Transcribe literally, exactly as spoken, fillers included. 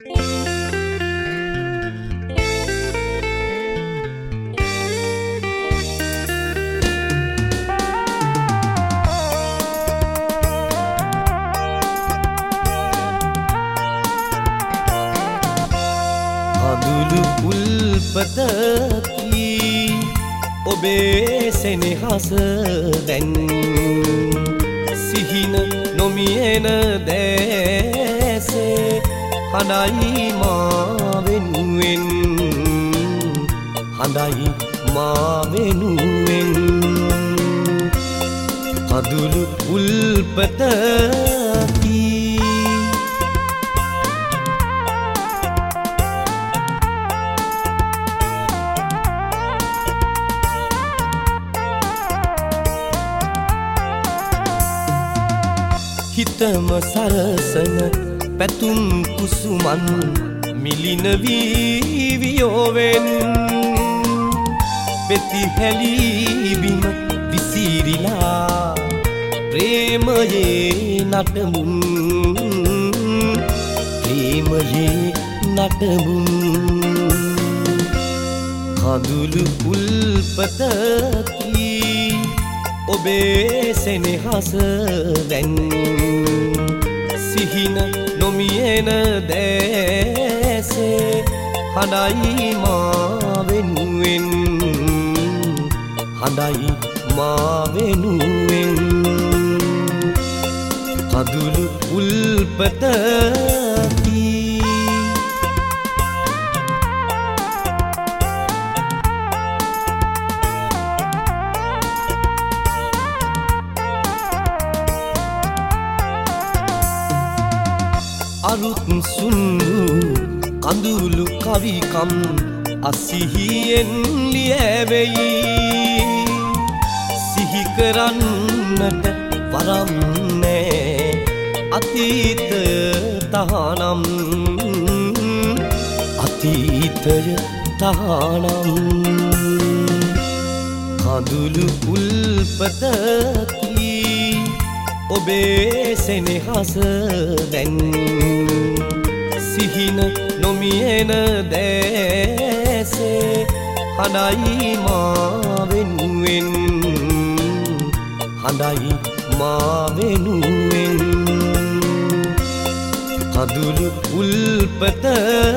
අඳුළු උල්පතකි ඔබේ සෙනෙහස දැන් සිහින නොමියෙන දැසේ හඬයි මා වෙනුවෙන් හඬයි මා වෙනුවෙන් අඳුළු උල්පතකි හිතම සරසන පැතුම් කුසුමන් මිලින වී වියෝවෙන් පෙති හැලීබිම විසිරිලා ප්‍රේමයේ නටමුන් ප්‍රේමයේ නටමුන් කඳුළු උල්පතකි ඔබේ සෙනෙහස දැන් සිහින නොමියෙන දැසේ හඬයි මා වෙනුවෙන් හඬයි මා වෙනුවෙන් කඳුළු උල්පතකි අලුත් සුන්දු කඳුළු කවිකම් අසිහියෙන් ලියැවෙයි සිහි කරන්නට වරම් නෑ අතීත තහනම් අතීතය තහනම් කඳුළු උල්පතකි ඔබේ සෙනෙහස දැන් සිහින නොමියෙන දැසේ හඬයි මා වෙනුවෙන් හඬයි මා වෙනුවෙන් කඳුළු උල්පතකි